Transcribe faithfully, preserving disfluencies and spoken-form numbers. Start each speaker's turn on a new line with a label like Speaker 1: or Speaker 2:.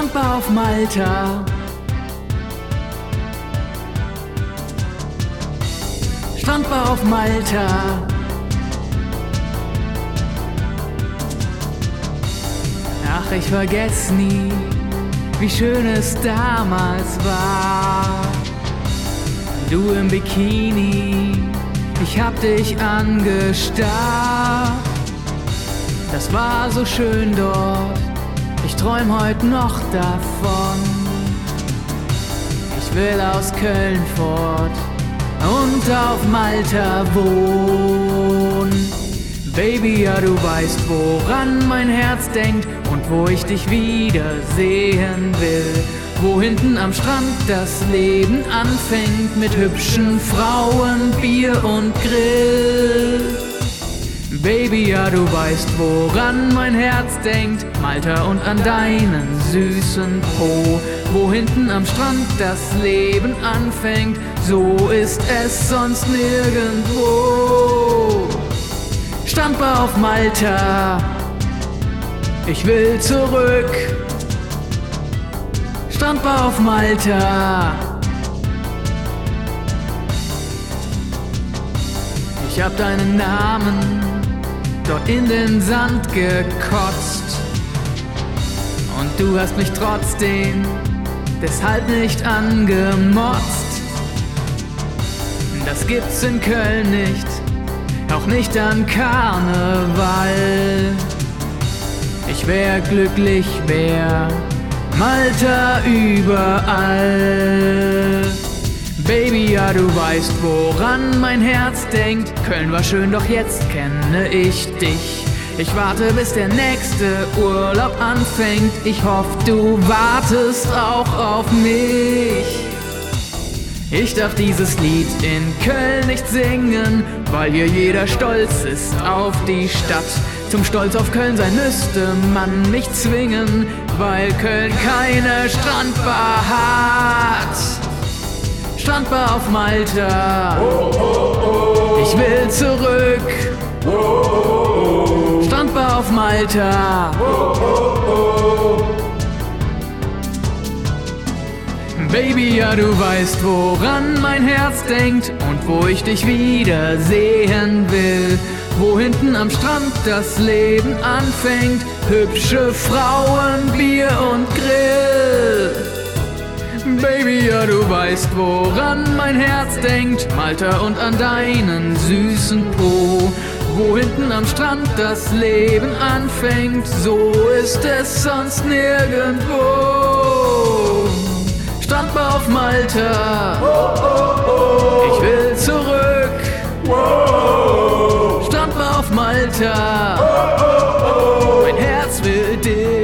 Speaker 1: Strandbar auf Malta. Strandbar auf Malta. Ach, ich vergess nie, wie schön es damals war. Du im Bikini, ich hab dich angestarrt. Das war so schön dort, ich träum heut noch davon. Ich will aus Köln fort und auf Malta wohnen. Baby, ja du weißt, woran mein Herz denkt und wo ich dich wiedersehen will. Wo hinten am Strand das Leben anfängt mit hübschen Frauen, Bier und Grill. Baby, ja du weißt, woran mein Herz denkt, Malta und an deinen süßen Po. Wo hinten am Strand das Leben anfängt, so ist es sonst nirgendwo. Strandbar auf Malta, ich will zurück. Strandbar auf Malta. Ich hab deinen Namen dort in den Sand gekotzt und du hast mich trotzdem deshalb nicht angemotzt. Das gibt's in Köln nicht, auch nicht an Karneval. Ich wär glücklich, wär Malta überall. Baby, ja du weißt, woran mein Herz denkt. Köln war schön, doch jetzt kenne ich dich. Ich warte, bis der nächste Urlaub anfängt. Ich hoffe, du wartest auch auf mich. Ich darf dieses Lied in Köln nicht singen, weil hier jeder stolz ist auf die Stadt. Zum Stolz auf Köln sein müsste man mich zwingen, weil Köln keine Strandbar hat. Strandbar auf Malta, ich will zurück. Strandbar auf Malta. Baby, ja du weißt, woran mein Herz denkt und wo ich dich wiedersehen will. Wo hinten am Strand das Leben anfängt, hübsche Frauen, Bier und Grill. Baby, ja du weißt, woran mein Herz denkt, Malta und an deinen süßen Po. Wo hinten am Strand das Leben anfängt, so ist es sonst nirgendwo. Strandbar auf Malta, ich will zurück. Strandbar auf Malta, mein Herz will dich.